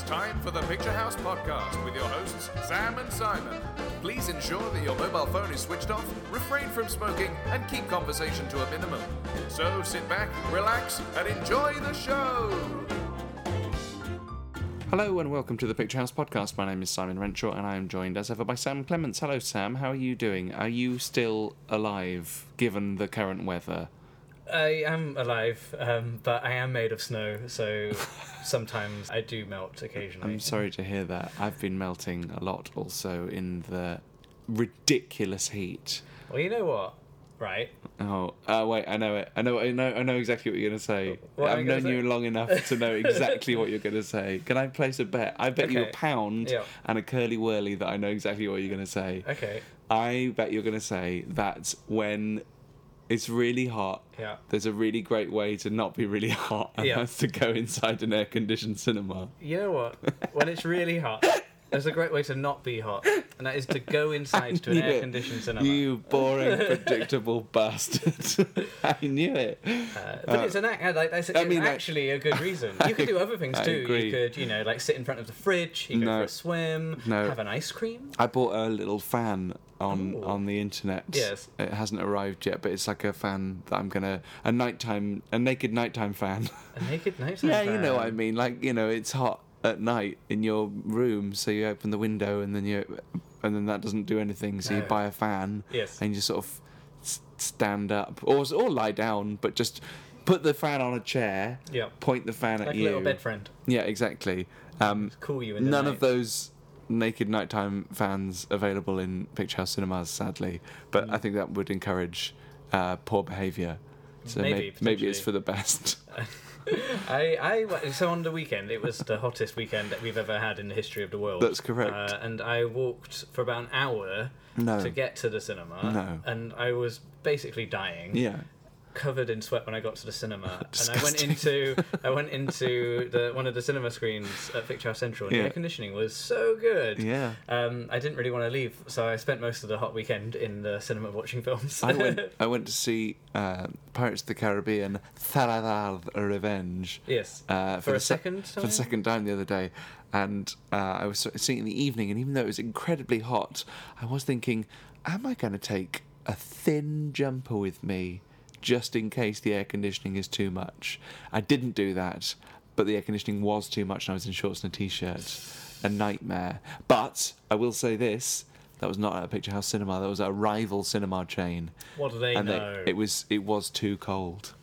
it's time for the Picture House Podcast with your hosts, Sam and Simon. Please ensure that your mobile phone is switched off, refrain from smoking, and keep conversation to a minimum. So sit back, relax, and enjoy the show! Hello and welcome to the Picture House Podcast. My name is Simon Renshaw and I am joined as ever by Sam Clements. Hello Sam, how are you doing? Are you still alive given the current weather? I am alive, but I am made of snow, so sometimes I do melt occasionally. I'm sorry to hear that. I've been melting a lot also in the ridiculous heat. Well, you know what, right? Oh, wait, I know it. I know exactly what you're going to say. What am I I've gonna known you say? long enough to know exactly what you're going to say. Can I place a bet? I bet you Okay. £1 Yeah. and a curly whirly that I know exactly what you're going to say. Okay, I bet you're going to say that when it's really hot, yeah. there's a really great way to not be really hot, and Yeah. that's to go inside an air-conditioned cinema. You know what? When it's really hot, there's a great way to not be hot, and that is to go inside to an knew it. air-conditioned cinema. You boring, predictable bastard. I knew it. But it's like- actually a good reason. You could do other things I too. agree. You could, like sit in front of the fridge, you go No. for a swim, No. have an ice cream. I bought a little fan Ooh. on the internet. Yes. It hasn't arrived yet, but it's like a fan that I'm gonna... A naked nighttime fan. A naked nighttime Yeah, you know what I fan. mean. Like, it's hot at night in your room, so you open the window and then that doesn't do anything, so you No. buy a fan. Yes. And you sort of stand up or lie down, but just put the fan on a chair. Yeah. Point the fan Like at a you. little bed friend. Yeah, exactly. Cool you in the None night. of those naked nighttime fans available in Picture House cinemas, sadly. But I think that would encourage poor behaviour. So Maybe, maybe it's potentially. for the best. So on the weekend, it was the hottest weekend that we've ever had in the history of the world. That's correct. And I walked for about an hour No. to get to the cinema. No. And I was basically dying. Yeah. Covered in sweat when I got to the cinema, Disgusting. and I went into one of the cinema screens at Picture House Central, and Yeah. the air conditioning was so good. Yeah. I didn't really want to leave, so I spent most of the hot weekend in the cinema watching films. I went to see Pirates of the Caribbean: Thalazar Revenge. Yes. For For the a second For the time? second time the other day, and I was seeing it in the evening, and even though it was incredibly hot, I was thinking, am I going to take a thin jumper with me just in case the air conditioning is too much? I didn't do that, but the air conditioning was too much, and I was in shorts and a t-shirt. A nightmare. But I will say this. That was not at a Picture House cinema. That was at a rival cinema chain. What do they And know? it was too cold.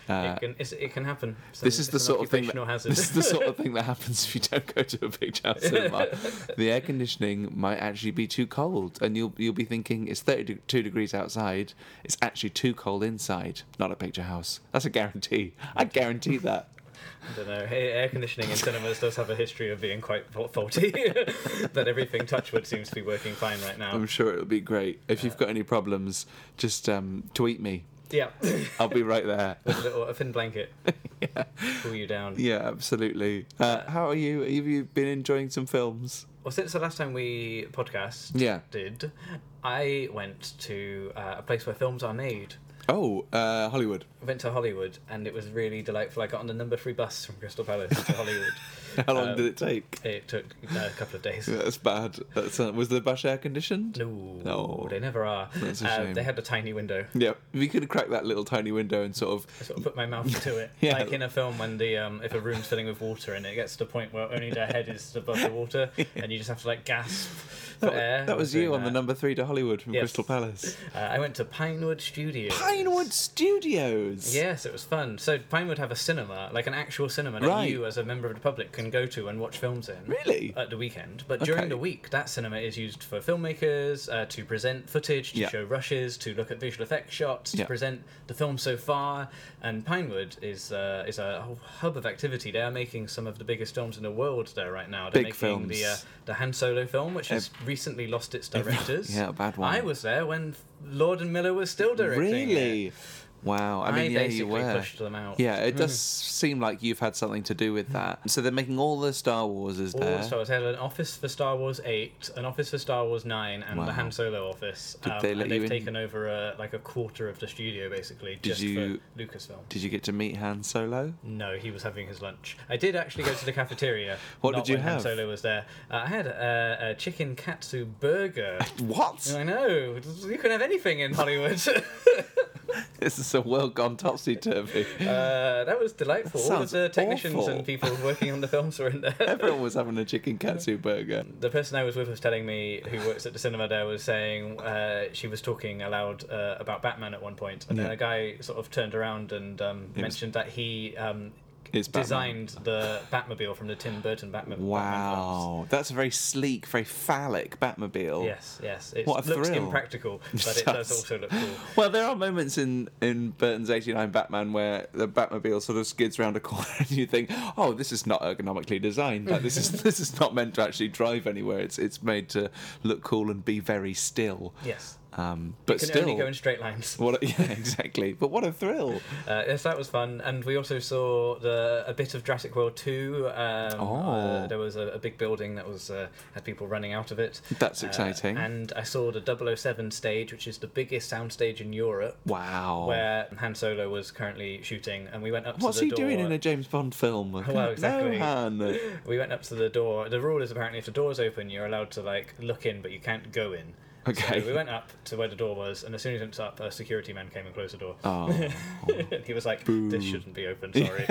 It can happen. This is the It's an sort of thing. occupational hazard. This is the sort of thing that happens if you don't go to a Picture House cinema. The air conditioning might actually be too cold, and you'll be thinking it's 32 degrees outside. It's actually too cold inside. Not a Picture House. That's a guarantee. I guarantee that. I don't know. Air conditioning in cinemas does have a history of being quite faulty. But everything, touchwood, seems to be working fine right now. I'm sure it'll be great. If you've got any problems, just tweet me. Yeah. I'll be right there. With a thin blanket. Cool you down. Yeah, absolutely. How are you? Have you been enjoying some films? Well, since the last time we podcasted, I went to a place where films are made. Oh, Hollywood. I went to Hollywood, and it was really delightful. I got on the number 3 bus from Crystal Palace to Hollywood. How long did it take? It took a couple of days. That's bad. Was the bus air conditioned? No, they never are. That's a shame. They had a tiny window. Yeah, if you could crack that little tiny window and sort I sort of put my mouth to it. Yeah. Like in a film when if a room's filling with water and it gets to the point where only their head is above the water and you just have to like gasp for air. that was doing you on the that. number 3 to Hollywood from Yes. Crystal Palace. I went to Pinewood Studios. Pinewood Studios. Yes, it was fun. So Pinewood have a cinema, like an actual cinema that Right. you as a member of the public can go to and watch films in. Really? At the weekend. But during Okay. the week, that cinema is used for filmmakers, to present footage, to Yeah. show rushes, to look at visual effects shots, Yeah. to present the film so far. And Pinewood is a whole hub of activity. They are making some of the biggest films in the world there right now. They're Big making films. the Han Solo film, which has recently lost its directors. Yeah, a bad one. I was there when Lord and Miller was still directing it. Really? Wow. I mean, yeah, basically you were. pushed them out. Yeah, it does seem like you've had something to do with that. So they're making all the Star Warses All there. the Star Wars. They had an office for Star Wars 8, an office for Star Wars 9, and Wow. the Han Solo office. Did they let and you they've in? taken over like a quarter of the studio, basically, Did just you- for Lucasfilm. Did you get to meet Han Solo? No, he was having his lunch. I did actually go to the cafeteria. What not did you when Han have? Solo was there. I had a chicken katsu burger. What? I know. You can have anything in Hollywood. This is a world gone topsy-turvy. That was delightful. That All of the sounds technicians awful. and people working on the films were in there. Everyone was having a chicken katsu burger. The person I was with was telling me, who works at the cinema there, was saying she was talking aloud about Batman at one point, and then Yeah. a guy sort of turned around and mentioned that he It's Batman. designed the Batmobile from the Tim Burton Batman films. Wow, that's a very sleek, very phallic Batmobile. Yes, it What a looks thrill. impractical, but it does. does also look cool. Well, there are moments in Burton's '89 Batman where the Batmobile sort of skids round a corner, and you think, "Oh, this is not ergonomically designed. Like this is not meant to actually drive anywhere. It's made to look cool and be very still." Yes. But You can still, only go in straight lines. yeah, exactly. But what a thrill! Yes, that was fun, and we also saw a bit of Jurassic World 2. There was a big building that was had people running out of it. That's exciting. And I saw the 007 stage, which is the biggest soundstage in Europe, Wow. where Han Solo was currently shooting, and we went up What's to the he door. doing in a James Bond film? Well, exactly. No, Han. We went up to the door. The rule is apparently if the door's open, you're allowed to like look in, but you can't go in. Okay. So we went up to where the door was, and as soon as it went up, a security man came and closed the door. Oh. And he was like, "This shouldn't be open. Sorry.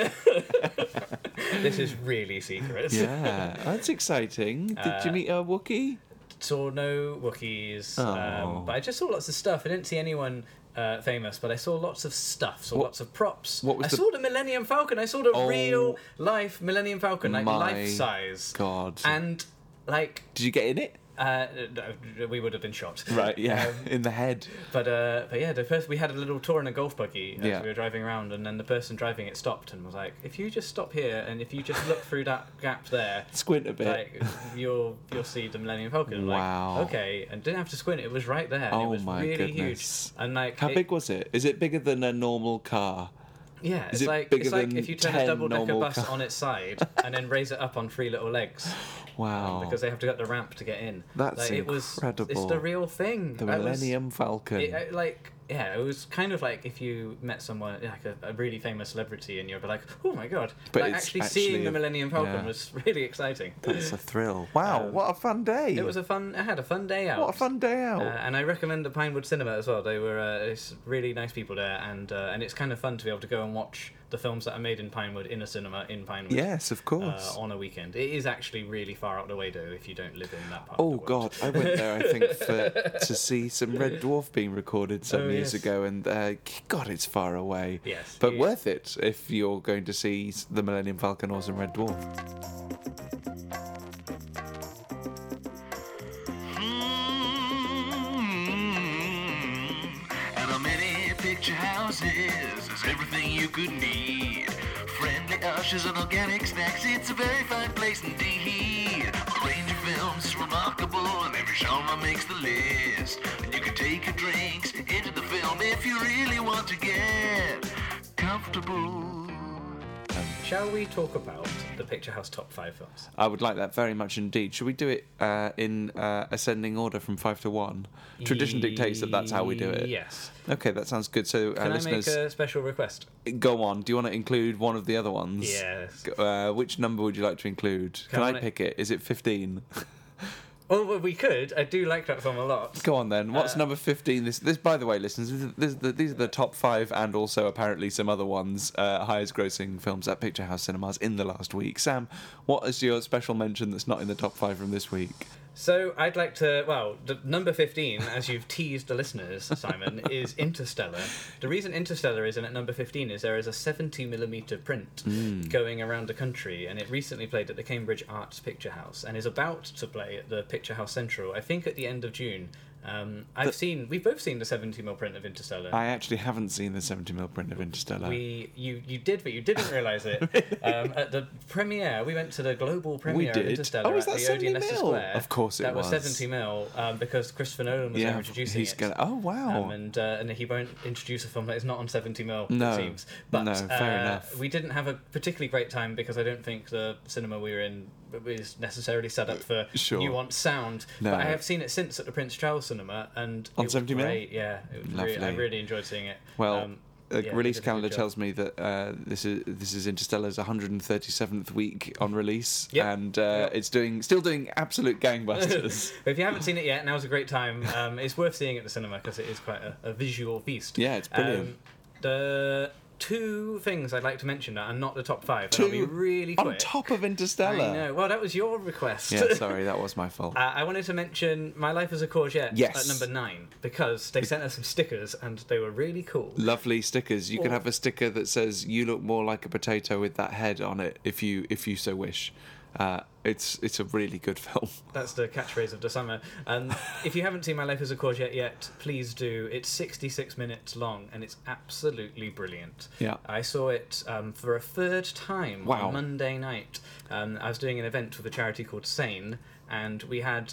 This is really secret." Yeah, that's exciting. Did you meet a Wookiee? Saw no Wookiees, Oh. but I just saw lots of stuff. I didn't see anyone famous, but I saw lots of stuff. Saw lots of props. what was I the- saw the Millennium Falcon. I saw the Oh. real life Millennium Falcon, like My life size. God. And like. Did you get in it? No, we would have been shot. Right, yeah, in the head. But yeah, we had a little tour in a golf buggy as Yeah. we were driving around, and then the person driving it stopped and was like, "If you just stop here and if you just look through that gap there, Squint a bit. like you'll see the Millennium Falcon." I'm Wow. Like, okay, and didn't have to squint; it was right there. And Oh it was my really goodness. huge. And like, How big was it? Is it bigger than a normal car? Yeah, Is it's it like bigger it's like than if you turn 10 a double-decker normal bus cars? on its side and then raise it up on 3 little legs. Wow. Because they have to get the ramp to get in. That's like, incredible. It's the real thing. The I was- Millennium Falcon. It was kind of like if you met someone, like a really famous celebrity, and you're like, "Oh my god!" But like it's actually seeing actually the a- Millennium Falcon yeah. was really exciting. That's a thrill. Wow, what a fun day. It was I had a fun day out. What a fun day out. And I recommend the Pinewood Cinema as well. They were it's really nice people there, and it's kind of fun to be able to go and watch the films that are made in Pinewood in a cinema in Pinewood. Yes, of course. On a weekend. It is actually really far out the way though if you don't live in that part. Oh of the God, world. I went there. I think to see some Red Dwarf being recorded some Oh, years yes. ago, and God, it's far away. Yes, but it- worth it if you're going to see the Millennium Falcon or some Red Dwarf. And a many picture houses is everything you could need. Friendly ushers and organic snacks, it's a very fine place indeed. A range of films is remarkable and every genre makes the list. And you can take your drinks into the film if you really want to get comfortable. Shall we talk about the Picture House top 5 films? I would like that very much indeed. Should we do it in ascending order from 5 to 1? Tradition dictates that that's how we do it. Yes. Okay, that sounds good. So, Can I make listeners, a special request? go on. Do you want to include one of the other ones? Yes. Which number would you like to include? Can I I want it- pick it? Is it 15? Well, we could. I do like that film a lot. Go on then. What's number 15? This, by the way, listeners, these are the top 5 and also apparently some other ones, highest grossing films at Picture House Cinemas in the last week. Sam, what is your special mention that's not in the top 5 from this week? So I'd like to, the number 15, as you've teased the listeners, Simon, is Interstellar. The reason Interstellar is in at number 15 is there is a 70mm print going around the country, and it recently played at the Cambridge Arts Picture House and is about to play at the Picture House Central, I think at the end of June. We've both seen the 70mm print of Interstellar. I actually haven't seen the 70mm print of Interstellar. You did, but you didn't realise it. At the premiere, we went to the global premiere of Interstellar was at that the Odeon Leicester 70mm? Square. Of course it was. That was 70mm because Christopher Nolan was there introducing it. Oh, wow. And he won't introduce a film that is not on 70mm, No. it seems. But No, fair enough. we didn't have a particularly great time because I don't think the cinema we were in is necessarily set up for Sure. nuanced sound. No. But I have seen it since at the Prince Charles Cinema, and On it was 70mm? great. Yeah, it was Lovely. I really enjoyed seeing it. Well, yeah, the they release did a good calendar job. tells me that this is Interstellar's 137th week on release, Yep. and it's still doing absolute gangbusters. But if you haven't seen it yet, now's a great time. It's worth seeing at the cinema because it is quite a visual feast. Yeah, it's brilliant. The two things I'd like to mention that are not the top five, and I'll be really quick. on top of Interstellar. I know. Well, that was your request. Yeah, sorry, that was my fault. I wanted to mention My Life as a Courgette Yes. at number 9 because they sent us some stickers and they were really cool. Lovely stickers. You could Or- have a sticker that says "You look more like a potato" with that head on it, if you so wish. It's a really good film. That's the catchphrase of the summer. If you haven't seen My Life as a Courgette yet, please do. It's 66 minutes long and it's absolutely brilliant. Yeah. I saw it for a third time Wow. on Monday night. I was doing an event with a charity called Sane, and we had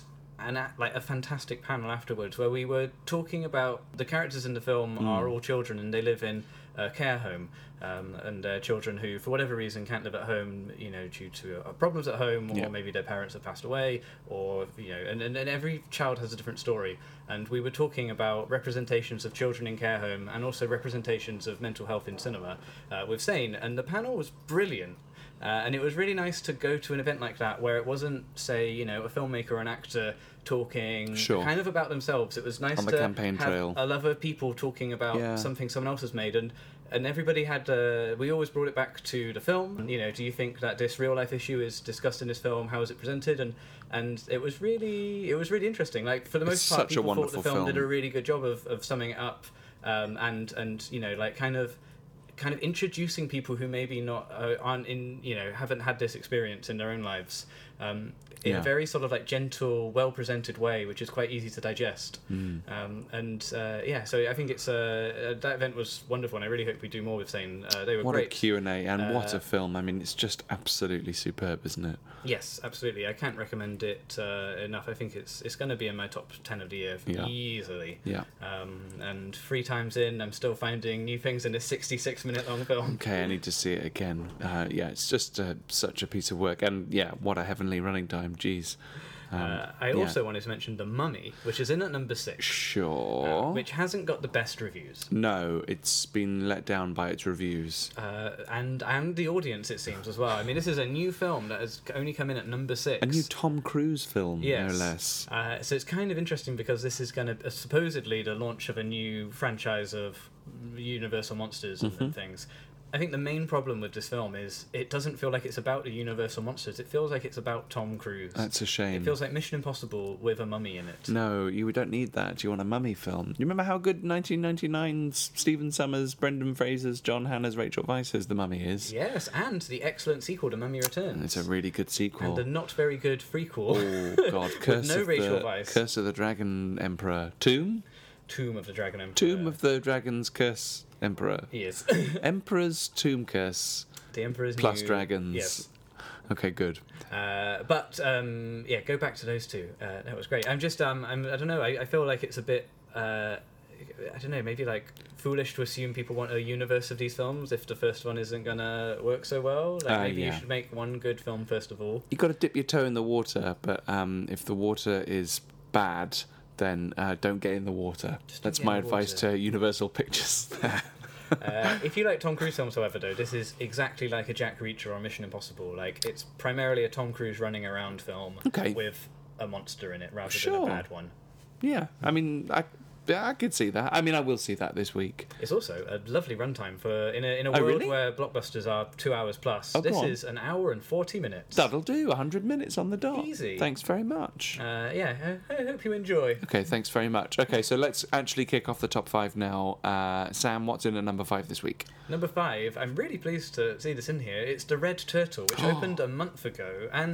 a fantastic panel afterwards where we were talking about the characters in the film are all children and they live in a care home, and they're children who, for whatever reason, can't live at home, due to problems at home, or Yeah. maybe their parents have passed away, or and every child has a different story. And we were talking about representations of children in care home and also representations of mental health in cinema with Sane, and the panel was brilliant. And it was really nice to go to an event like that where it wasn't, say, a filmmaker or an actor talking Sure. kind of about themselves. It was nice On the to campaign have trail. a love of people talking about Yeah. something someone else has made, and everybody had. We always brought it back to the film. Do you think that this real life issue is discussed in this film? How is it presented? And it was really interesting. Like, for the most It's part, such a people thought the wonderful film did a film. really good job of summing it up, and kind of introducing people who maybe not aren't in haven't had this experience in their own lives in Yeah. a very sort of like gentle, well presented way, which is quite easy to digest. So I think it's that event was wonderful, and I really hope we do more with Sane. They were What great. a Q&A, and what a film. I mean, it's just absolutely superb, isn't it? Yes, absolutely. I can't recommend it enough. I think it's going to be in my top 10 of the year easily. Yeah. And 3 times in, I'm still finding new things in this 66-minute long film. Okay, I need to see it again. It's just such a piece of work. And, what a heavenly running time. Jeez. I also wanted to mention The Mummy, which is in at number 6. Sure. Which hasn't got the best reviews. No, it's been let down by its reviews. And the audience, it seems, as well. I mean, this is a new film that has only come in at number 6. A new Tom Cruise film, Yes. no less. So it's kind of interesting because this is going to supposedly the launch of a new franchise of Universal monsters and things. I think the main problem with this film is it doesn't feel like it's about the Universal monsters. It feels like it's about Tom Cruise. That's a shame. It feels like Mission Impossible with a mummy in it. No, you don't need that. You want a mummy film. You remember how good 1999's Stephen Summers, Brendan Fraser's, John Hannah's, Rachel Weisz's The Mummy is? Yes, and the excellent sequel to Mummy Returns. It's a really good sequel. And the not very good prequel. Oh, God. Curse of the Dragon Emperor. Tomb Tomb of the Dragon Emperor. Tomb of the Dragon's Curse Emperor. He is. Emperor's Tomb Curse. The Emperor's Plus new... dragons. Yes. Okay, good. Go back to those two. That was great. I don't know. I feel like it's a bit. I don't know. Maybe like foolish to assume people want a universe of these films if the first one isn't gonna work so well. Like maybe you should make one good film first of all. You got to dip your toe in the water, but if the water is bad, then don't get in the water. That's my advice to Universal Pictures. If you like Tom Cruise films, however, though, this is exactly like a Jack Reacher or Mission Impossible. Like, it's primarily a Tom Cruise running around film with a monster in it rather than a bad one. Yeah, I mean, I could see that. I mean, I will see that this week. It's also a lovely runtime for in a world really? where blockbusters are 2 hours plus. Oh, This go on. is an hour and 40 minutes. That'll do. 100 minutes on the dot. Easy. Thanks very much. I hope you enjoy. Okay, thanks very much. Okay, so let's actually kick off the top 5 now. Sam, what's in at number 5 this week? Number 5, I'm really pleased to see this in here. It's The Red Turtle, which opened a month ago, and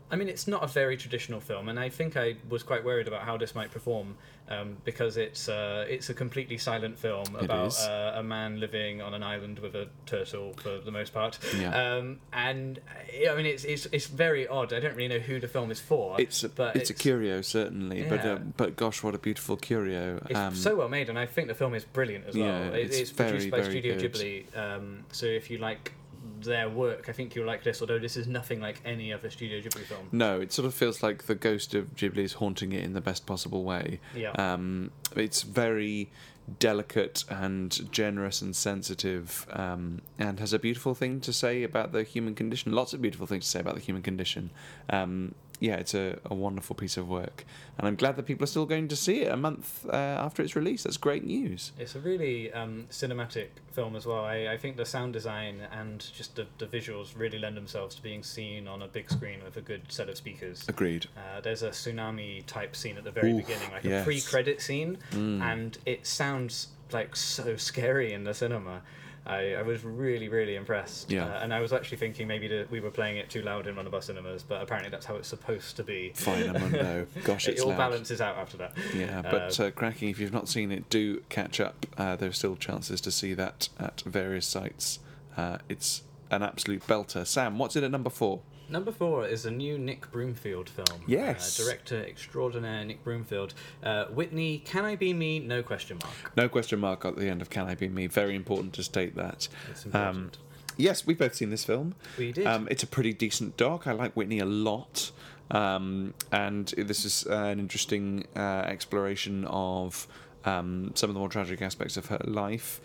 I mean, it's not a very traditional film, and I think I was quite worried about how this might perform, because it's a completely silent film about a man living on an island with a turtle for the most part. Yeah. And I mean, it's very odd. I don't really know who the film is for. It's a curio, certainly, Yeah. but gosh, what a beautiful curio! It's so well made, and I think the film is brilliant as well. Yeah, It's very, produced by very Studio good. Ghibli, so if you like their work, I think you'll like this, although this is nothing like any other Studio Ghibli film. No, it sort of feels like the ghost of Ghibli is haunting it in the best possible way. Yeah. It's very delicate and generous and sensitive, and has a beautiful thing to say about the human condition. Lots of beautiful things to say about the human condition. Yeah, it's a wonderful piece of work, and I'm glad that people are still going to see it a month after its release. That's great news. It's a really cinematic film as well. I think the sound design and just the visuals really lend themselves to being seen on a big screen with a good set of speakers. Agreed. There's a tsunami type scene at the very beginning, like yes. a pre-credit scene, and it sounds like so scary in the cinema. I was really, really impressed. Yeah. And I was actually thinking maybe we were playing it too loud in one of our cinemas, but apparently that's how it's supposed to be. Fine, Mundo. Gosh, It it's all loud. balances out after that. Yeah, but cracking, if you've not seen it, do catch up. There are still chances to see that at various sites. It's an absolute belter. Sam, what's in at number 4? Number 4 is a new Nick Broomfield film. Yes. Director extraordinaire Nick Broomfield. Whitney, Can I Be Me? No question mark. No question mark at the end of Can I Be Me. Very important to state that. It's important. Yes, we've both seen this film. We did. It's a pretty decent doc. I like Whitney a lot. And this is an interesting exploration of some of the more tragic aspects of her life,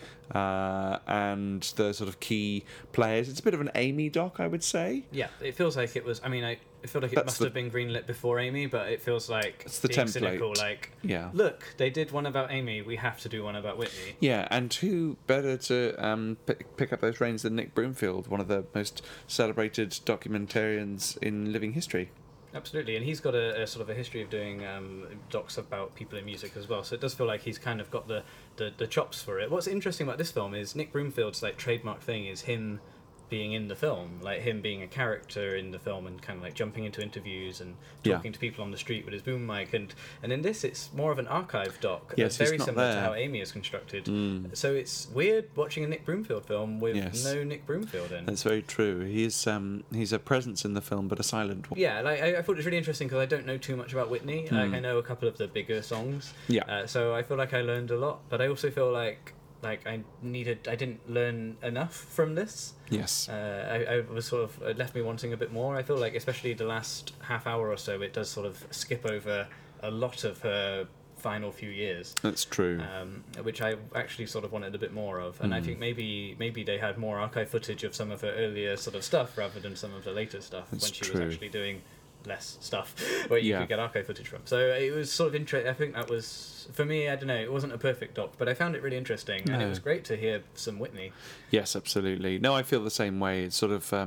and the sort of key players. It's a bit of an Amy doc, I would say. Yeah, it feels like it was. I mean, I feel like it must have been greenlit before Amy, but it feels like It's the being template. cynical. Like, Yeah. look, they did one about Amy. We have to do one about Whitney. Yeah, and who better to pick up those reins than Nick Broomfield, one of the most celebrated documentarians in living history. Absolutely, and he's got a sort of a history of doing docs about people in music as well. So it does feel like he's kind of got the chops for it. What's interesting about this film is Nick Broomfield's like trademark thing is him being in the film, like him being a character in the film and kind of like jumping into interviews and talking to people on the street with his boom mic, and in this it's more of an archive doc. Yes, very he's not similar there. to how Amy is constructed. So it's weird watching a Nick Broomfield film with Yes. no Nick Broomfield in. That's very true. He's a presence in the film, but a silent one. Yeah, like I thought it was really interesting because I don't know too much about Whitney. Like I know a couple of the bigger songs. Yeah. So I feel like I learned a lot, but I also feel like I didn't learn enough from this. Yes. I was sort of it left me wanting a bit more. I feel like especially the last half hour or so, it does sort of skip over a lot of her final few years. That's true. Which I actually sort of wanted a bit more of, and I think maybe they had more archive footage of some of her earlier sort of stuff rather than some of the later stuff That's when she true. was actually doing less stuff where you could get archive footage from. So it was sort of interesting. I think that was, for me, I don't know, it wasn't a perfect doc, but I found it really interesting, and it was great to hear some Whitney. Yes, absolutely. No, I feel the same way. It sort of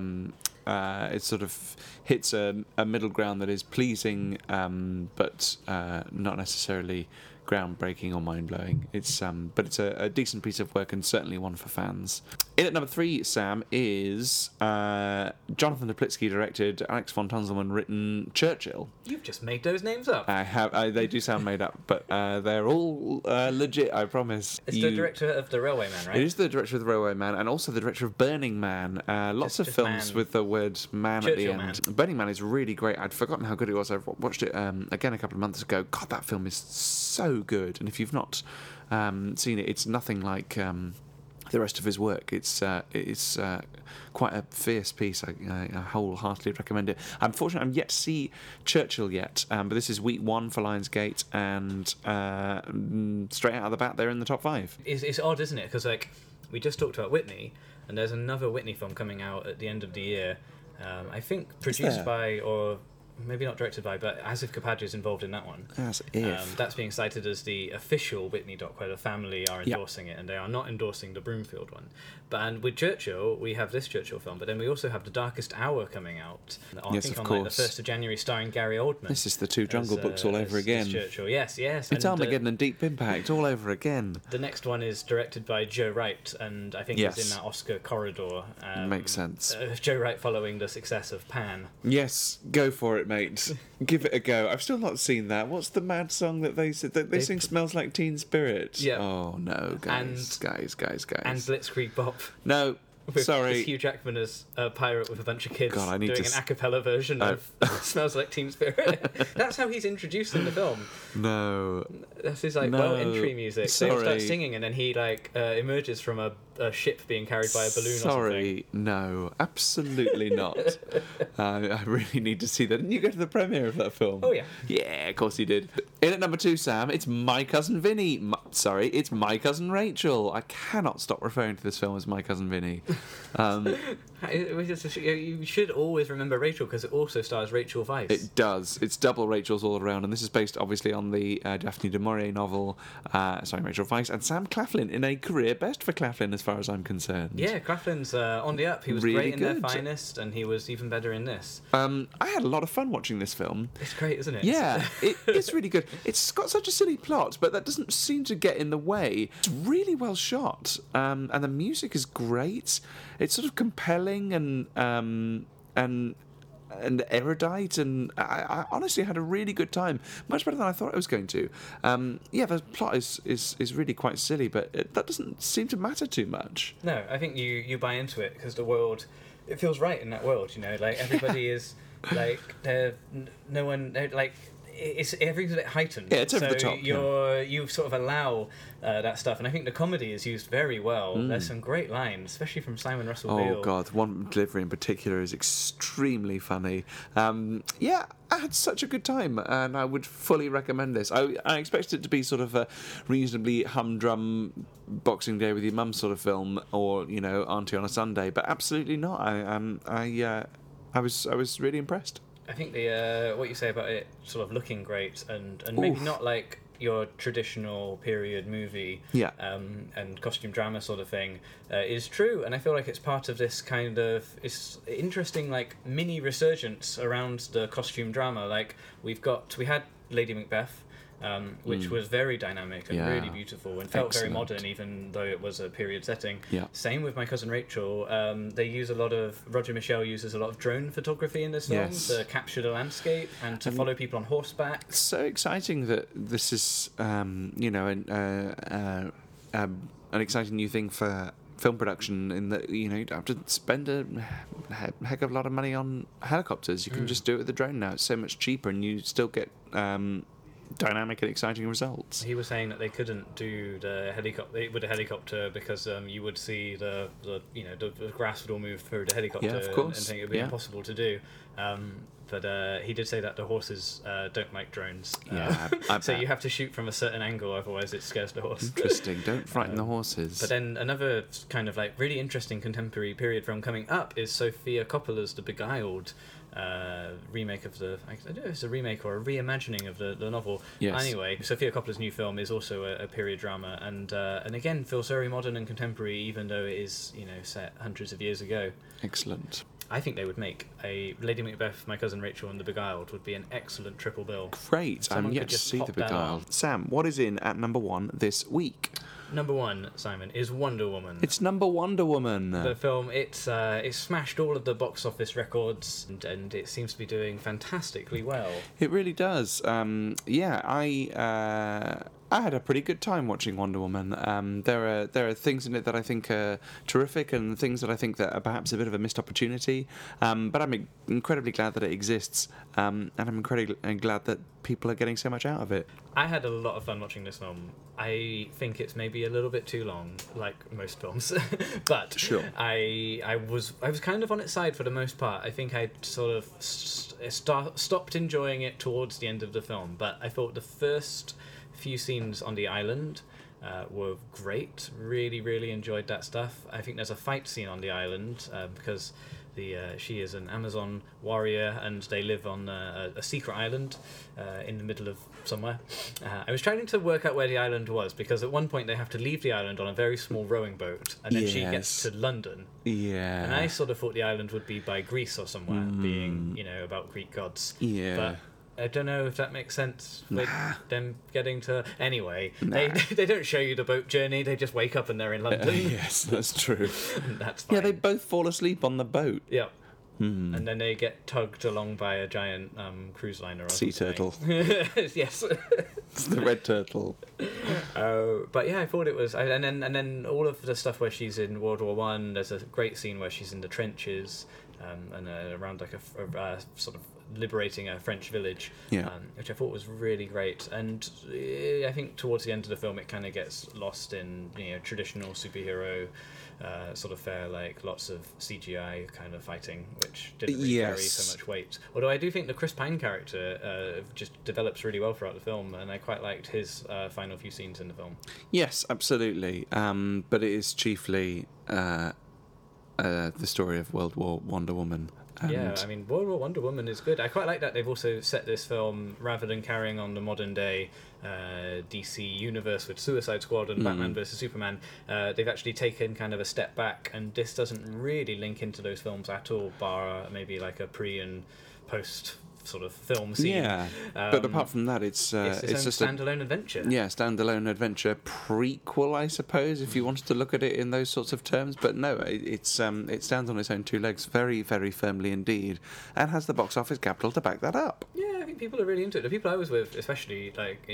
hits a middle ground that is pleasing, but not necessarily groundbreaking or mind-blowing. But it's a decent piece of work and certainly one for fans. In at number 3, Sam, is Jonathan Duplitsky directed, Alex von Tunzelmann written Churchill. You've just made those names up. They do sound made up, but they're all legit, I promise. It's the director of The Railway Man, right? It is the director of The Railway Man and also the director of Burning Man. Lots of Just films Man. with the word man at the Churchill end. Man. Burning Man is really great. I'd forgotten how good it was. I watched it again a couple of months ago. God, that film is so good. And if you've not seen it, it's nothing like the rest of his work. It's quite a fierce piece. I wholeheartedly recommend it. Unfortunately, I'm yet to see Churchill yet, but this is week 1 for Lionsgate, and straight out of the bat, they're in the top 5. It's odd, isn't it? Because like we just talked about Whitney, and there's another Whitney film coming out at the end of the year. I think produced there? by, or maybe not directed by, but Asif Kapadia is involved in that one. As if. That's being cited as the official Whitney doc, where the family are endorsing it, and they are not endorsing the Broomfield one. And with Churchill, we have this Churchill film, but then we also have The Darkest Hour coming out. I Yes, think of on like course. the 1st of January, starring Gary Oldman. This is the two Jungle Books all over as again. Churchill, yes. It's And, Armageddon and Deep Impact all over again. the next one is directed by Joe Wright, and I think Yes. he's in that Oscar corridor. Makes sense. Joe Wright following the success of Pan. Yes, go for it. mate. Give it a go. I've still not seen that. What's the mad song that they said? They sing "Smells Like Teen Spirit." Yeah. Oh no, guys, guys. And Blitzkrieg Bop. No, With sorry. Hugh Jackman as a pirate with a bunch of kids God, I need doing to an a cappella version of Smells Like Teen Spirit. That's how he's introduced in the film. No. That's his like No, entry music. So he sorry. starts singing and then he emerges from a ship being carried by a balloon or something. Sorry, no, absolutely not. I really need to see that. Didn't you go to the premiere of that film? Oh, yeah. Yeah, of course you did. In at number 2, Sam, it's My Cousin Vinny. It's My Cousin Rachel. I cannot stop referring to this film as My Cousin Vinny. You should always remember Rachel because it also stars Rachel Weisz. It does. It's double Rachel's all around, and this is based obviously on the Daphne du Maurier novel, Rachel Weisz, and Sam Claflin in a career best for Claflin as far as I'm concerned. Yeah, Claflin's on the up. He was Really great in Their good. Finest, and he was even better in this. I had a lot of fun watching this film. It's great, isn't it? Yeah, it's really good. It's got such a silly plot, but that doesn't seem to get in the way. It's really well shot, and the music is great. It's sort of compelling and erudite, and I honestly had a really good time. Much better than I thought I was going to. The plot is really quite silly, but that doesn't seem to matter too much. No, I think you buy into it because the world, it feels right in that world. You know, like everybody is like no one like. Everything's a bit heightened. Yeah, it's over the top. You sort of allow that stuff, and I think the comedy is used very well. There's some great lines, especially from Simon Russell Beale. Oh God, one delivery in particular is extremely funny. I had such a good time, and I would fully recommend this. I expected it to be sort of a reasonably humdrum Boxing Day with your mum sort of film, or Auntie on a Sunday, but absolutely not. I was really impressed. I think the what you say about it sort of looking great and maybe not like your traditional period movie and costume drama sort of thing is true, and I feel like it's part of this kind of interesting like mini resurgence around the costume drama. Like we had Lady Macbeth, which was very dynamic and really beautiful and felt very modern, even though it was a period setting. Yeah. Same with My Cousin Rachel. Roger Michel uses a lot of drone photography in this film to capture the landscape and to follow people on horseback. It's so exciting that this is, an exciting new thing for film production, in that you don't have to spend a heck of a lot of money on helicopters. You can just do it with the drone now. It's so much cheaper, and you still get dynamic and exciting results. He was saying that they couldn't do the helicopter with a helicopter because you would see the grass would all move through the helicopter. Yeah, of course. And think it would be impossible to do. But he did say that the horses don't like drones. So you have to shoot from a certain angle, otherwise it scares the horse. Interesting. Don't frighten the horses. But then another kind of like really interesting contemporary period film coming up is Sofia Coppola's The Beguiled. Remake of I don't know if it's a remake or a reimagining of the novel. Yes. Anyway, Sofia Coppola's new film is also a period drama, and again feels very modern and contemporary, even though it is set hundreds of years ago. Excellent. I think they would make a Lady Macbeth, My Cousin Rachel, and The Beguiled would be an excellent triple bill. Great. I'm Someone yet could to just see pop The that on. Beguiled. Sam, what is in at number 1 this week? Number 1, Simon, is Wonder Woman. It's number Wonder Woman. The film, it smashed all of the box office records, and it seems to be doing fantastically well. It really does. I had a pretty good time watching Wonder Woman. There are things in it that I think are terrific, and things that I think that are perhaps a bit of a missed opportunity. But I'm incredibly glad that it exists, and I'm incredibly glad that people are getting so much out of it. I had a lot of fun watching this film. I think it's maybe a little bit too long, like most films, but Sure. I was kind of on its side for the most part. I think I sort of stopped enjoying it towards the end of the film, but I thought the first few scenes on the island were great. Really, really enjoyed that stuff. I think there's a fight scene on the island because she is an Amazon warrior and they live on a secret island in the middle of somewhere. I was trying to work out where the island was because at one point they have to leave the island on a very small rowing boat, and then she gets to London. Yeah. And I sort of thought the island would be by Greece or somewhere, being about Greek gods. Yeah. But I don't know if that makes sense with them getting to... Anyway, they don't show you the boat journey, they just wake up and they're in London. Yes, that's true. That's fine. Yeah, they both fall asleep on the boat. Yeah. and then they get tugged along by a giant cruise liner or Sea something. turtle. Yes. It's the red turtle. But yeah, I thought it was, and then all of the stuff where she's in World War One. There's a great scene where she's in the trenches, and around like a sort of liberating a French village, which I thought was really great. And I think towards the end of the film, it kind of gets lost in traditional superhero sort of fare, like lots of CGI kind of fighting, which didn't really carry so much weight. Although I do think the Chris Pine character just develops really well throughout the film, and I quite liked his final few scenes in the film. Yes, absolutely. But it is chiefly the story of World War Wonder Woman. Yeah, I mean, World War Wonder Woman is good. I quite like that they've also set this film, rather than carrying on the modern day DC universe with Suicide Squad and Batman vs Superman, they've actually taken kind of a step back, and this doesn't really link into those films at all, bar maybe like a pre and post sort of film scene. Yeah, but apart from that, it's just a standalone adventure. Yeah, standalone adventure prequel, I suppose, if you wanted to look at it in those sorts of terms. But no, it stands on its own two legs very, very firmly indeed, and has the box office capital to back that up. Yeah, I think people are really into it. The people I was with, especially,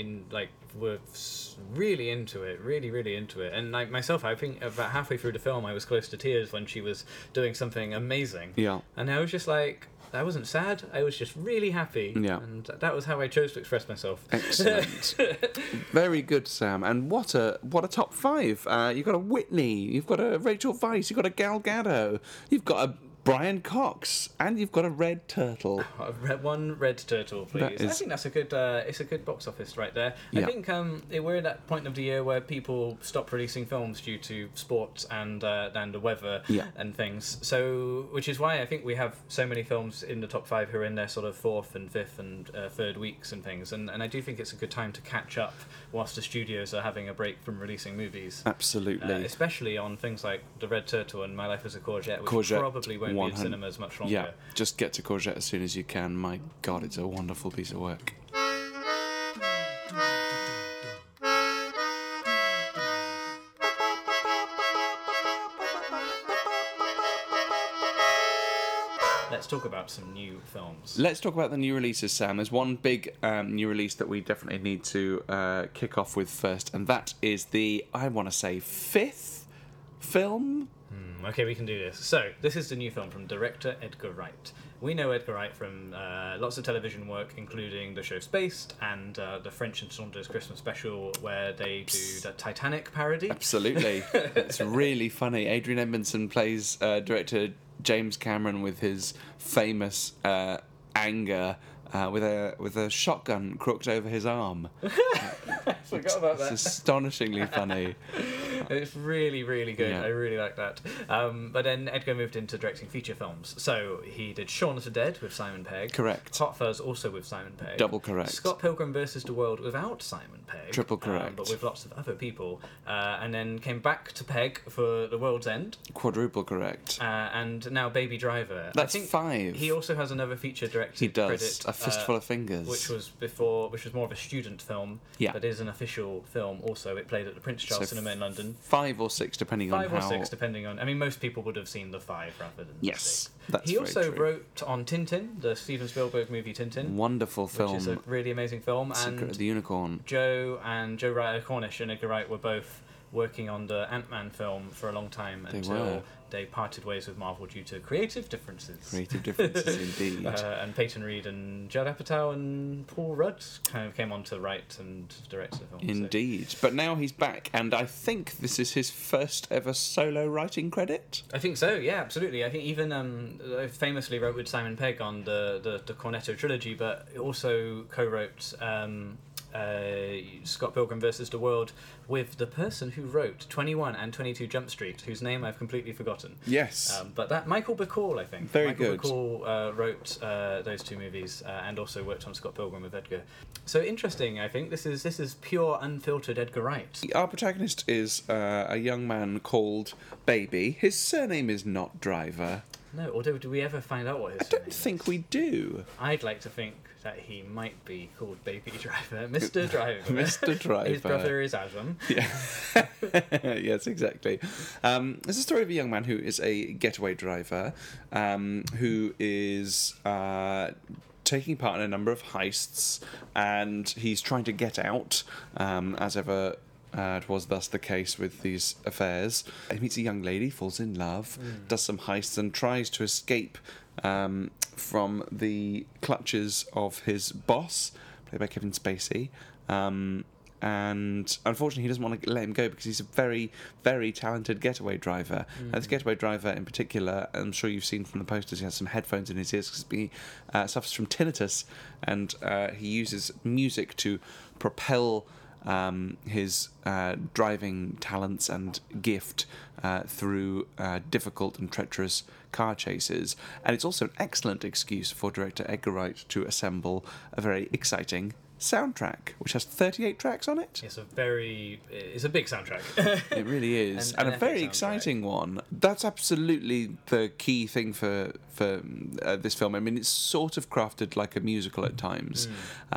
were really into it, really into it. And like myself, I think about halfway through the film, I was close to tears when she was doing something amazing. Yeah, and I was just like, I wasn't sad, I was just really happy. Yeah. And that was how I chose to express myself. Excellent. Very good, Sam. And what a top five. You've got a Whitney, you've got a Rachel Weisz, you've got a Gal Gadot, you've got a Brian Cox, and you've got a red turtle. One red turtle, please. I think that's a good. It's a good box office right there. Yeah. I think we're at that point of the year where people stop releasing films due to sports and the weather and things. So, which is why I think we have so many films in the top five who are in their sort of fourth and fifth and third weeks and things. And I do think it's a good time to catch up whilst the studios are having a break from releasing movies. Absolutely. Especially on things like The Red Turtle and My Life as a Courgette, which probably won't be in cinemas much longer. Yeah, just get to Courgette as soon as you can. My God, it's a wonderful piece of work. Let's talk about some new films. Let's talk about the new releases, Sam. There's one big new release that we definitely need to kick off with first, and that is the, I want to say, fifth film? Okay, we can do this. So, this is the new film from director Edgar Wright. We know Edgar Wright from lots of television work, including the show Spaced and the French and Saunders Christmas special, where they do the Titanic parody. Absolutely. It's really funny. Adrian Edmondson plays director James Cameron with his famous anger with a shotgun crooked over his arm. I forgot about that. It's astonishingly funny. It's really, really good. Yeah. I really like that. But then Edgar moved into directing feature films. So he did Shaun of the Dead with Simon Pegg. Correct. Hot Fuzz also with Simon Pegg. Double correct. Scott Pilgrim vs. the World without Simon Pegg. Triple correct. But with lots of other people. And then came back to Pegg for The World's End. Quadruple correct. And now Baby Driver. That's I think 5. He also has another feature directed He does. credit, A Fistful of Fingers. which was more of a student film. Yeah. But is an official film also. It played at the Prince Charles Cinema in London. 5 or 6, depending on 5 how... or 6, depending on... I mean, most people would have seen the 5 rather than the 6. That's He very also true. wrote on Tintin, the Steven Spielberg movie Tintin. Wonderful film. Which is a really amazing film. Secret And of the Unicorn. Joe Ryder Cornish and Edgar Wright were both working on the Ant-Man film for a long time until they parted ways with Marvel due to creative differences. Creative differences, indeed. And Peyton Reed and Judd Apatow and Paul Rudd kind of came on to write and direct the film. Indeed. But now he's back, and I think this is his first ever solo writing credit. I think so, yeah, absolutely. I think even famously wrote with Simon Pegg on the Cornetto trilogy, but also co-wrote Scott Pilgrim vs. the World with the person who wrote 21 and 22 Jump Street, whose name I've completely forgotten. Yes. But that Michael Bacall, I think. Very Michael good. Bacall wrote those two movies and also worked on Scott Pilgrim with Edgar. So interesting, I think. This is pure, unfiltered Edgar Wright. Our protagonist is a young man called Baby. His surname is not Driver. No, or do we ever find out what his I surname don't think is? we do. I'd like to think that he might be called Baby Driver, Mr. Driver. Mr. Driver. His brother is Adam. Yeah. Yes, exactly. It's a story of a young man who is a getaway driver, who is taking part in a number of heists, and he's trying to get out, as ever. It was thus the case with these affairs. He meets a young lady, falls in love, does some heists, and tries to escape from the clutches of his boss, played by Kevin Spacey. And unfortunately, he doesn't want to let him go because he's a very, very talented getaway driver. And this getaway driver in particular, I'm sure you've seen from the posters, he has some headphones in his ears because he suffers from tinnitus, and he uses music to propel his driving talents and gift through difficult and treacherous car chases. And it's also an excellent excuse for director Edgar Wright to assemble a very exciting soundtrack, which has 38 tracks on it. It's a big soundtrack. It really is, and an a very epic soundtrack. exciting one. That's absolutely the key thing for this film. I mean, it's sort of crafted like a musical at times.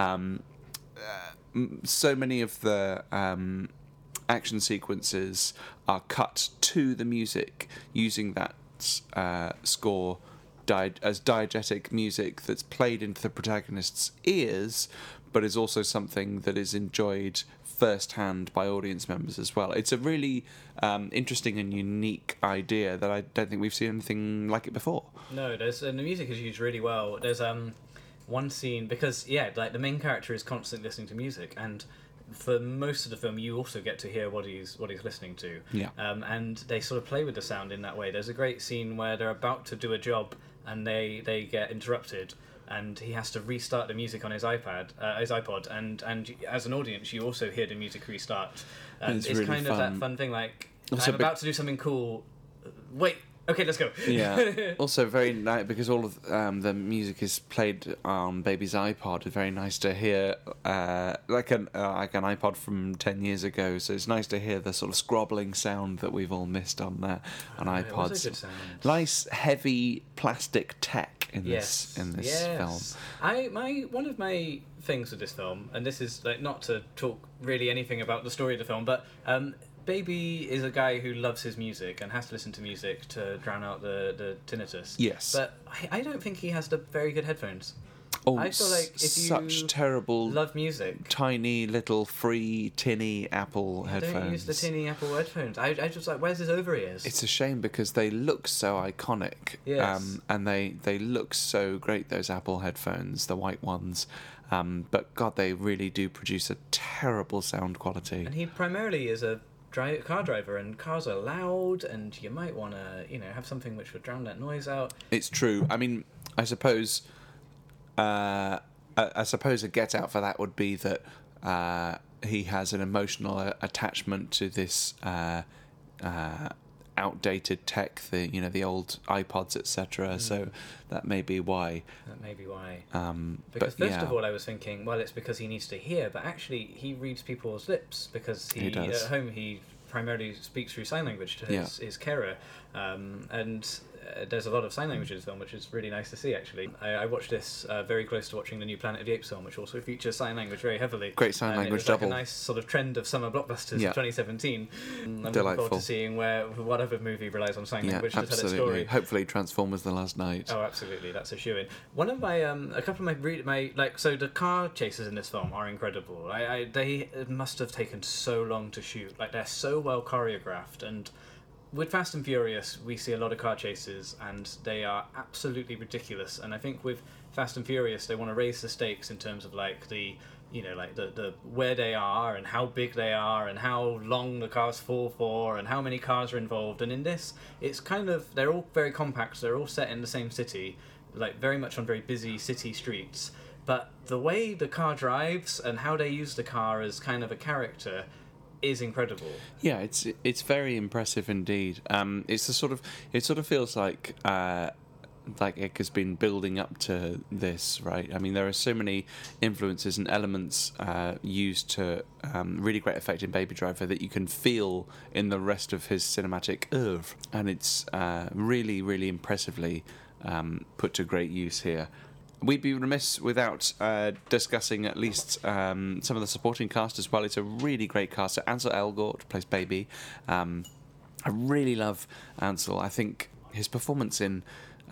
So many of the action sequences are cut to the music using that score as diegetic music that's played into the protagonist's ears, but is also something that is enjoyed firsthand by audience members as well. It's a really interesting and unique idea that I don't think we've seen anything like it before. No, and the music is used really well. There's one scene, because like the main character is constantly listening to music, and for most of the film you also get to hear what he's listening to. Yeah. And they sort of play with the sound in that way. There's a great scene where they're about to do a job and they get interrupted, and he has to restart the music on his iPod, and as an audience you also hear the music restart. It's it's really kind of fun. that fun thing, like, Also I'm about to do something cool, wait, okay, let's go. Yeah. Also, very nice because all of the music is played on Baby's iPod. It's very nice to hear, like an iPod from 10 years ago. So it's nice to hear the sort of scrobbling sound that we've all missed on iPods. It was a good sound. Nice heavy plastic tech in Yes. this film. One of my things with this film, and this is like not to talk really anything about the story of the film, but Baby is a guy who loves his music and has to listen to music to drown out the tinnitus. Yes. But I don't think he has the very good headphones. Oh, I feel like if such you terrible, love music, tiny little free tinny Apple headphones. don't use the tinny Apple headphones. I just like, where's his over ears? It's a shame because they look so iconic. Yes. And they look so great, those Apple headphones, the white ones. But God, they really do produce a terrible sound quality. And he primarily is a car driver, and cars are loud, and you might want to, have something which would drown that noise out. It's true. I mean, I suppose a get out for that would be that he has an emotional attachment to this outdated tech, the old iPods, etc. So that may be why. That may be why. but Because first yeah. of all, I was thinking, well, it's because he needs to hear, but actually he reads people's lips because He does. at home he primarily speaks through sign language to his carer, and there's a lot of sign language in this film, which is really nice to see. Actually, I watched this very close to watching the new Planet of the Apes film, which also features sign language very heavily. Great sign And language it was like double. a nice sort of trend of summer blockbusters Yeah. of 2017. I'm looking Delightful. forward to seeing what other movie relies on sign Yeah, language to tell its absolutely. story. Hopefully, Transformers: The Last Night. Oh, absolutely, that's a shoe-in. One of my, a couple of so the car chases in this film are incredible. They must have taken so long to shoot. Like, they're so well choreographed, and with Fast and Furious, we see a lot of car chases, and they are absolutely ridiculous. And I think with Fast and Furious, they want to raise the stakes in terms of like the where they are and how big they are and how long the cars fall for and how many cars are involved. And in this, it's kind of, they're all very compact. They're all set in the same city, like very much on very busy city streets. But the way the car drives and how they use the car as kind of a character is incredible. Yeah, it's very impressive indeed. It sort of feels like like Edgar's been building up to this, right? I mean, there are so many influences and elements used to really great effect in Baby Driver that you can feel in the rest of his cinematic oeuvre, and it's really, really impressively put to great use here. We'd be remiss without discussing at least some of the supporting cast as well. It's a really great cast. So Ansel Elgort plays Baby. I really love Ansel. I think his performance in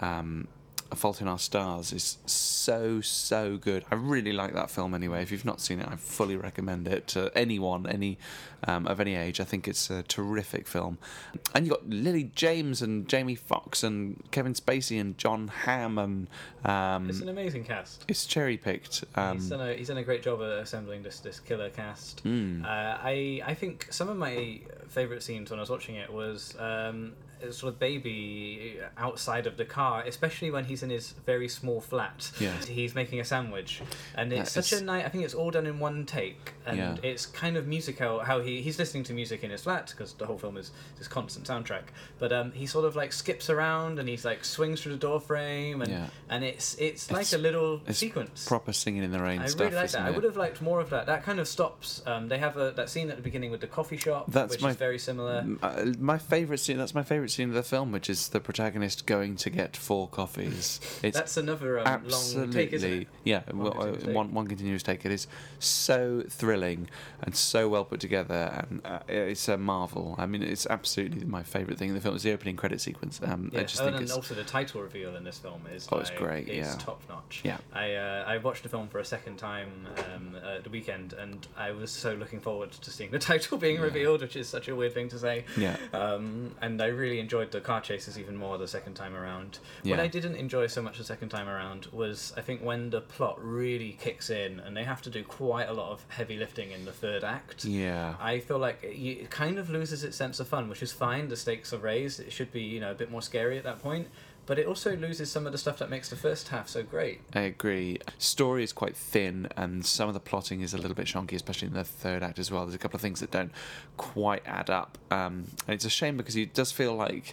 A Fault in Our Stars is so good. I really like that film anyway. If you've not seen it, I fully recommend it to anyone, of any age. I think it's a terrific film. And you've got Lily James and Jamie Foxx and Kevin Spacey and John Hamm, and it's an amazing cast. It's cherry-picked. He's done a great job at assembling this killer cast. I think some of my favourite scenes when I was watching it was sort of Baby outside of the car, especially when he's in his very small flat. Yeah. He's making a sandwich, and it's such a nice. I think it's all done in one take, and it's kind of musical. How he's listening to music in his flat because the whole film is this constant soundtrack. But he sort of like skips around and he's like swings through the door frame, and it's like a little sequence. Proper Singing in the Rain stuff. I really like that. It? I would have liked more of that. That kind of stops. They have that scene at the beginning with the coffee shop, which is very similar. My favourite scene. That's my favourite scene of the film, which is the protagonist going to get 4 coffees. That's another long take, isn't it? Yeah, one continuous take. It is so thrilling and so well put together, and it's a marvel. I mean, it's absolutely my favourite thing in the film. It's the opening credit sequence. I just think and also the title reveal in this film is it's great. It's top notch. Yeah, I watched the film for a second time at the weekend, and I was so looking forward to seeing the title being revealed, which is such a weird thing to say. Yeah. And I really enjoyed the car chases even more the second time around. Yeah. What I didn't enjoy so much the second time around was, I think, when the plot really kicks in and they have to do quite a lot of heavy lifting in the third act. Yeah. I feel like it kind of loses its sense of fun, which is fine. The stakes are raised. It should be, a bit more scary at that point. But it also loses some of the stuff that makes the first half so great. I agree. Story is quite thin, and some of the plotting is a little bit shonky, especially in the third act as well. There's a couple of things that don't quite add up, and it's a shame because it does feel like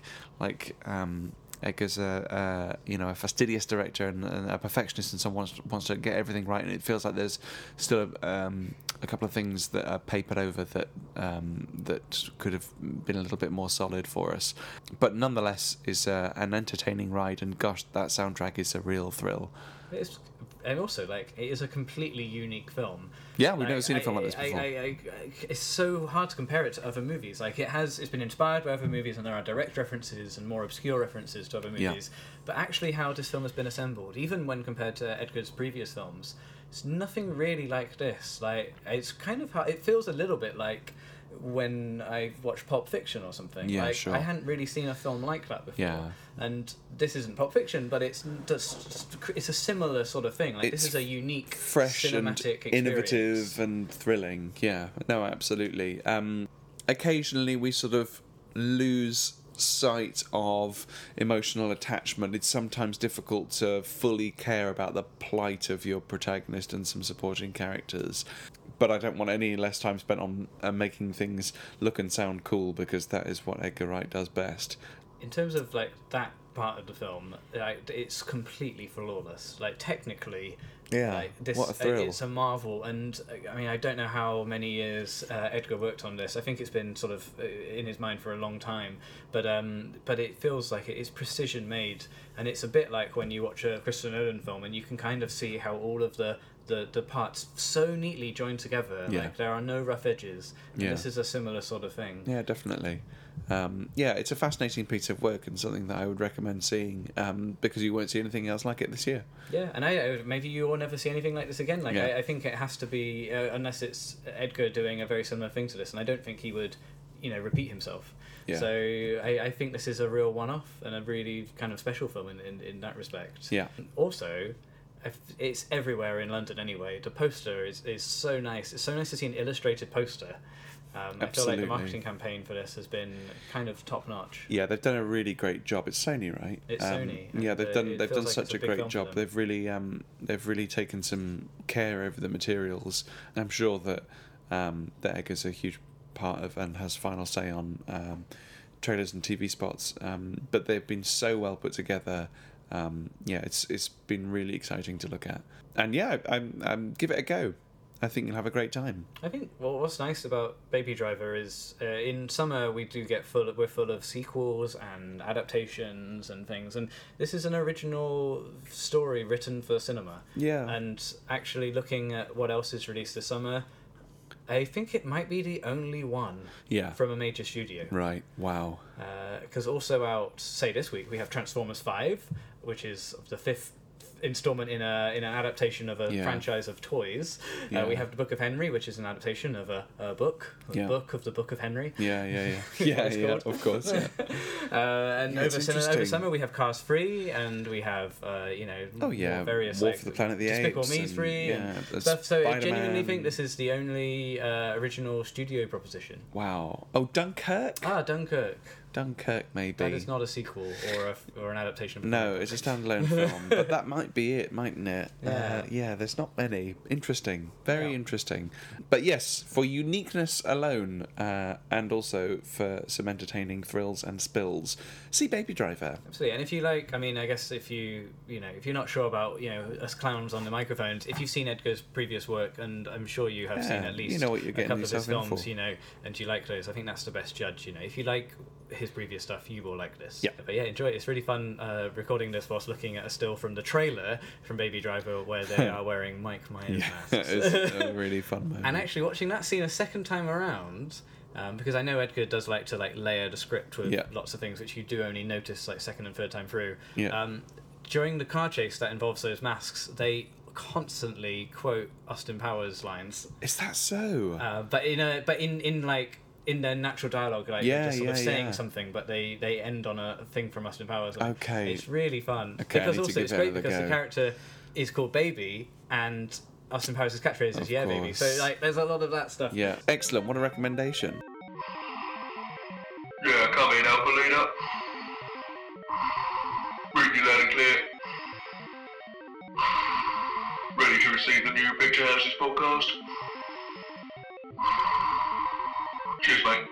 Edgar's a fastidious director and a perfectionist, and someone wants to get everything right, and it feels like there's still a couple of things that are papered over that could have been a little bit more solid for us, but nonetheless is an entertaining ride, and gosh, that soundtrack is a real thrill. And also, it is a completely unique film. Yeah, we've never seen a film like this before. It's so hard to compare it to other movies. It's been inspired by other movies, and there are direct references and more obscure references to other movies. Yeah. But actually, how this film has been assembled, even when compared to Edgar's previous films, it's nothing really like this. It's kind of it feels a little bit like when I watched Pulp Fiction or something. Yeah, sure. I hadn't really seen a film like that before. Yeah. And this isn't Pulp Fiction, but it's a similar sort of thing. This is a unique, fresh, cinematic and innovative and thrilling. Yeah, no, absolutely. Occasionally we sort of lose sight of emotional attachment. It's sometimes difficult to fully care about the plight of your protagonist and some supporting characters. But I don't want any less time spent on making things look and sound cool, because that is what Edgar Wright does best. In terms of that part of the film, it's completely flawless. Technically, what a thrill! It's a marvel. And I mean, I don't know how many years Edgar worked on this. I think it's been sort of in his mind for a long time. But it feels like it is precision made, and it's a bit like when you watch a Christopher Nolan film, and you can kind of see how all of the parts so neatly joined together. Yeah. There are no rough edges. And this is a similar sort of thing. Yeah, definitely. It's a fascinating piece of work and something that I would recommend seeing, because you won't see anything else like it this year. Yeah, and maybe you will never see anything like this again. I think it has to be, unless it's Edgar doing a very similar thing to this, and I don't think he would, repeat himself. Yeah. So I think this is a real one-off and a really kind of special film in that respect. Yeah. Also, it's everywhere in London anyway. The poster is so nice. It's so nice to see an illustrated poster. I feel like the marketing campaign for this has been kind of top notch. Yeah, they've done a really great job. It's Sony, right? It's Sony. Yeah, they've done such a great job. They've really taken some care over the materials. I'm sure that Edgar's a huge part of and has final say on trailers and TV spots. But they've been so well put together. yeah, it's been really exciting to look at. And yeah, I'm give it a go. I think you'll have a great time. I think what's nice about Baby Driver is in summer we do get we're full of sequels and adaptations and things, and this is an original story written for cinema. Yeah. And actually looking at what else is released this summer, I think it might be the only one from a major studio. Right. Wow. Because also out, say this week, we have Transformers 5, which is the 5th installment in an adaptation of a franchise of toys. We have The Book of Henry, which is an adaptation of a book of the Book of Henry. Yeah, of course. Yeah. And over summer we have Cars 3, and we have various War for the Planet of the Apes, Despicable Me 3 and stuff. So I genuinely think this is the only original studio proposition. Wow. Oh, Dunkirk. Dunkirk, maybe. That is not a sequel or an adaptation of a No, it's a standalone film, but that might be it, mightn't it? Yeah. There's not many. Interesting. Very interesting. But yes, for uniqueness alone, and also for some entertaining thrills and spills, see Baby Driver. Absolutely. And if you like, I mean, I guess if you're not sure about, us clowns on the microphones, if you've seen Edgar's previous work, and I'm sure you have seen at least you know what you're getting a couple of his yourself in films, for. and you like those, I think that's the best judge, If you like his previous stuff, you will like this. Yeah. But yeah, enjoy it. It's really fun recording this whilst looking at a still from the trailer from Baby Driver where they are wearing Mike Myers masks. It's a really fun moment. And actually watching that scene a second time around, because I know Edgar does like to layer the script with lots of things which you do only notice second and third time through. Yeah. During the car chase that involves those masks, they constantly quote Austin Powers lines. Is that so? But in their natural dialogue, they're just sort of saying something, but they end on a thing from Austin Powers. Okay. It's really fun. Okay, because also it's great because the character is called Baby, and Austin Powers' catchphrase is "Yeah, baby." So there's a lot of that stuff. Yeah, excellent. What a recommendation. Yeah, come in, Alphalina. Read you loud and clear. Ready to receive the new Picture Houses podcast? Cheers, mate.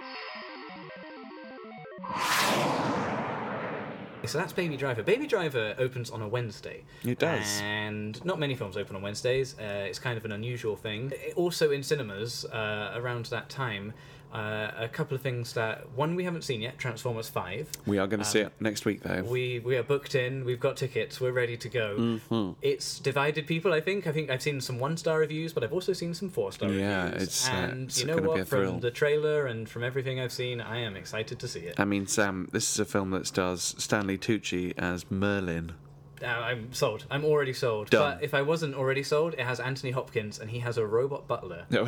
So that's Baby Driver. Baby Driver opens on a Wednesday. It does. And not many films open on Wednesdays. It's kind of an unusual thing. Also in cinemas, around that time, a couple of things that... One we haven't seen yet, Transformers 5. We are going to see it next week, though. We are booked in. We've got tickets. We're ready to go. Mm-hmm. It's divided people, I think. I think I've seen some 1-star reviews, but I've also seen some 4-star reviews. Yeah, it's you know gonna what? be a thrill. From the trailer and from everything I've seen, I am excited to see it. I mean, Sam, this is a film that stars Stanley Tucci as Merlin. I'm sold. I'm already sold. Done. But if I wasn't already sold, it has Anthony Hopkins, and he has a robot butler. No.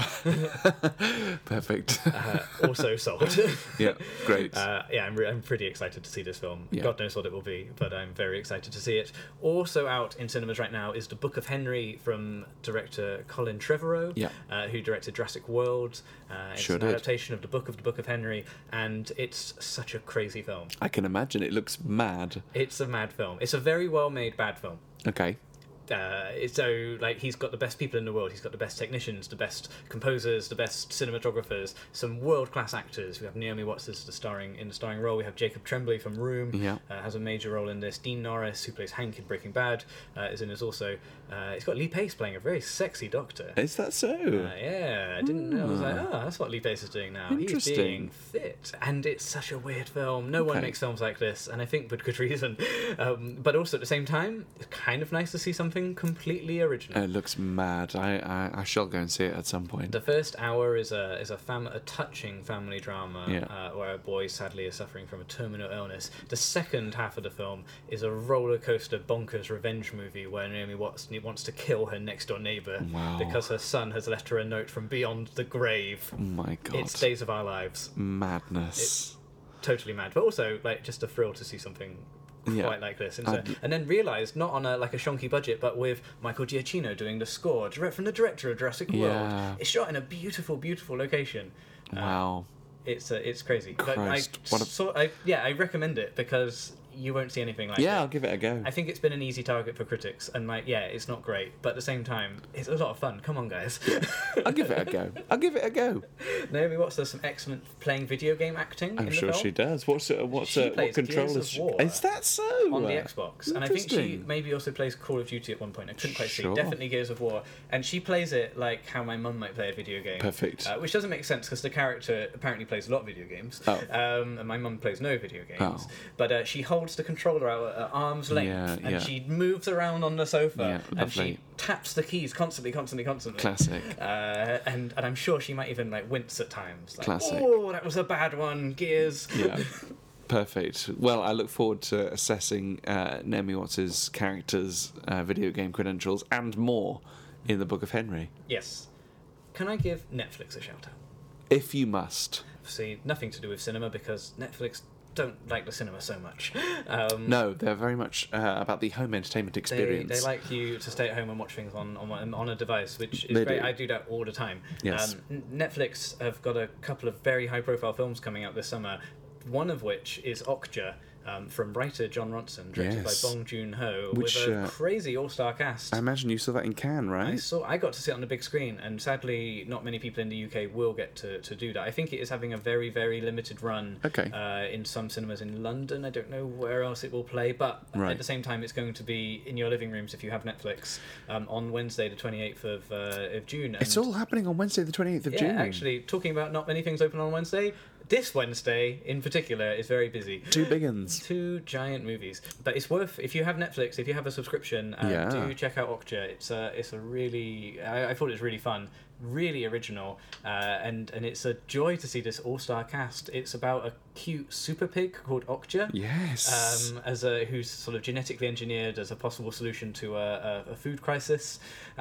Perfect. Also sold. Yeah, great. I'm pretty excited to see this film. Yeah. God knows what it will be, but I'm very excited to see it. Also out in cinemas right now is The Book of Henry from director Colin Trevorrow, who directed Jurassic World. It's an adaptation of the Book of Henry, and it's such a crazy film. I can imagine. It looks mad. It's a mad film. It's a very well-made bad film. Okay. So he's got the best people in the world. He's got the best technicians, the best composers, the best cinematographers, some world-class actors. We have Naomi Watts as the starring role. We have Jacob Tremblay from Room, has a major role in this. Dean Norris, who plays Hank in Breaking Bad, is in this also. It's got Lee Pace playing a very sexy doctor. Is that so? I didn't know. I was like, that's what Lee Pace is doing now. He's being fit. And it's such a weird film. No one makes films like this, and I think with good reason. But also at the same time, it's kind of nice to see something completely original. It looks mad. I shall go and see it at some point. The first hour is a touching family drama where a boy sadly is suffering from a terminal illness. The second half of the film is a roller coaster bonkers revenge movie where Naomi Watts wants to kill her next door neighbour because her son has left her a note from beyond the grave. Oh my God. It's Days of Our Lives. Madness. It's totally mad, but also just a thrill to see something quite like this, and then realised not on a shonky budget, but with Michael Giacchino doing the score, direct from the director of Jurassic World. It's shot in a beautiful, beautiful location. Wow. It's crazy. Christ, I recommend it because you won't see anything like Yeah, it. I'll give it a go. I think it's been an easy target for critics, and like, yeah, it's not great, but at the same time, it's a lot of fun. Come on, guys. I'll give it a go. Naomi Watts does some excellent playing video game acting. I'm in sure the film. she does. What She plays controllers? Gears of War Is that so? on the Xbox, and I think she Interesting. maybe also plays Call of Duty at one point. I couldn't quite Sure. see. Definitely Gears of War, and she plays it like how my mum might play a video game. Perfect. Which doesn't make sense because the character apparently plays a lot of video games. Oh. And my mum plays no video games. Oh. But she holds the controller out at arm's length, Yeah, and yeah. she moves around on the sofa, Yeah, and she lovely. taps the keys constantly. Classic. And I'm sure she might even like wince at times. Like, Classic. oh, that was a bad one, Gears. Yeah. Perfect. Well, I look forward to assessing Naomi Watts' character's video game credentials and more in the Book of Henry. Yes. Can I give Netflix a shout out? If you must. See, nothing to do with cinema because Netflix don't like the cinema so much. No, they're very much about the home entertainment experience. They like you to stay at home and watch things on a device, which is They great. do. I do that all the time. Yes. Netflix have got a couple of very high-profile films coming out this summer. One of which is Okja, from writer John Ronson, directed Yes. by Bong Joon-ho, Which, with a crazy all-star cast. I imagine you saw that in Cannes, right? I got to sit on the big screen, and sadly, not many people in the UK will get to do that. I think it is having a very, very limited run Okay. in some cinemas in London. I don't know where else it will play, but Right. at the same time, it's going to be in your living rooms if you have Netflix on Wednesday, the 28th of June. It's And all happening on Wednesday, the 28th of yeah, June. actually, talking about not many things open on Wednesday, this Wednesday in particular is very busy. Two big uns. Two giant movies, but it's worth, if you have Netflix, if you have a subscription, Yeah. do check out Okja. It's a really, I thought it was really fun, really original, and it's a joy to see this all-star cast. It's about a cute super pig called Okja. Yes. Who's sort of genetically engineered as a possible solution to a food crisis,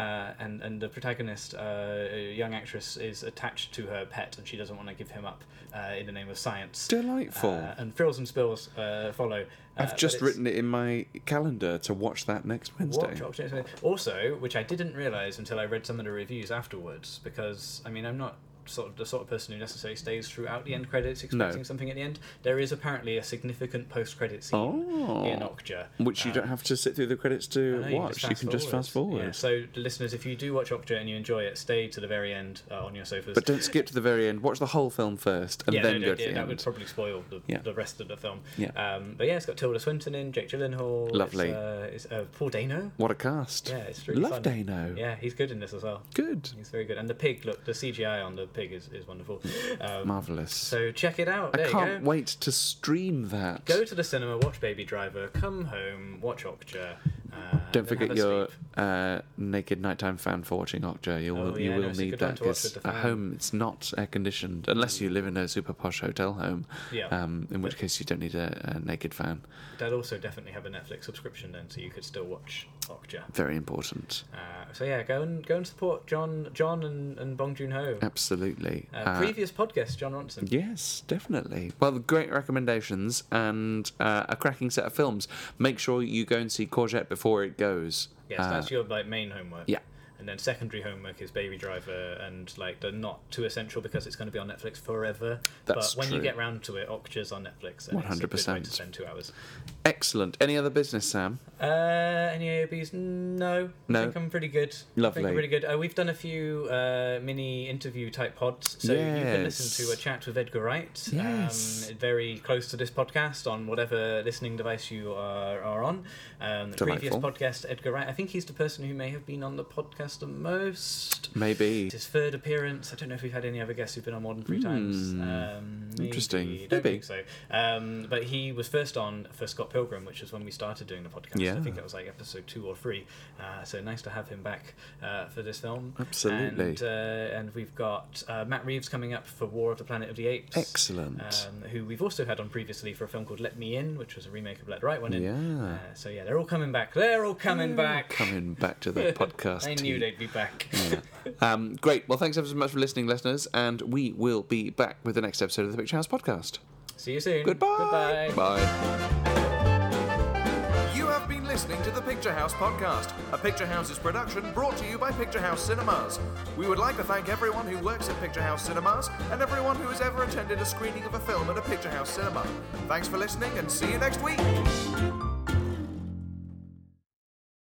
and the protagonist, a young actress, is attached to her pet, and she doesn't want to give him up in the name of science. Delightful. And thrills and spills follow. I've but just it's- written it in my calendar to watch that next Wednesday. Watch Okja next Wednesday. Also, which I didn't realise until I read some of the reviews afterwards, because I mean I'm not the sort of person who necessarily stays throughout the end credits expecting something at the end. There is apparently a significant post-credit scene in Okja, Which you don't have to sit through the credits to no, watch. You can just fast forward. Yeah, so the listeners, if you do watch Okja and you enjoy it, stay to the very end on your sofas. But don't skip to the very end. Watch the whole film first, and then go to the that end. would probably spoil the rest of the film. Yeah. But yeah, it's got Tilda Swinton in, Jake Gyllenhaal. Lovely. It's Paul Dano. What a cast. Yeah, it's really Love fun. Dano. Yeah, he's good in this as well. Good. He's very good. And the pig, look, the CGI on the pig is wonderful. Marvellous. So check it out. There I you can't go. wait to stream that. Go to the cinema, watch Baby Driver, come home, watch Okja. Don't then forget have a your sleep. naked nighttime fan for watching Okja. You will, Oh, you yeah, will no, it's a need good one that to watch because with the at fan. home it's not air conditioned unless you live in a super posh hotel home. Yeah. In which case you don't need a naked fan. They'll also definitely have a Netflix subscription then, so you could still watch Okja. Very important. So yeah, go and support John and Bong Joon-ho. Absolutely. Previous podcast, John Ronson. Yes, definitely. Well, great recommendations and a cracking set of films. Make sure you go and see Courgette before it goes. Yes, that's your main homework. Yeah. And then secondary homework is Baby Driver, and the not too essential because it's going to be on Netflix forever. That's but when true. you get round to it, Okja's on Netflix. And It's a good way 100%. to spend 2 hours. Excellent. Any other business, Sam? Any AOBs? No. No? I think I'm pretty good. Lovely. I think I'm pretty good. We've done a few mini interview type pods, so you can listen to a chat with Edgar Wright. Yes. Very close to this podcast on whatever listening device you are on. The previous Delightful. podcast, Edgar Wright. I think he's the person who may have been on the podcast the most. Maybe. It's his third appearance. I don't know if we've had any other guests who've been on more than 3 times. Interesting. Maybe. Don't Maybe. think so. But he was first on for Scott Pilgrim, which is when we started doing the podcast. Yeah. I think that was like episode 2 or 3. So nice to have him back for this film. Absolutely. And we've got Matt Reeves coming up for War of the Planet of the Apes. Excellent. Who we've also had on previously for a film called Let Me In, which was a remake of Let the Right One In. Yeah. So yeah, they're all coming back. They're all coming back. Coming back to the podcast. I knew they'd be back. Great. Well, thanks ever so much for listening, listeners, and we will be back with the next episode of the Picture House Podcast. See you soon. Goodbye. Goodbye. Bye. You have been listening to the Picture House podcast, a Picture House's production brought to you by Picture House Cinemas. We would like to thank everyone who works at Picture House Cinemas and everyone who has ever attended a screening of a film at a Picture House cinema. Thanks for listening and see you next week.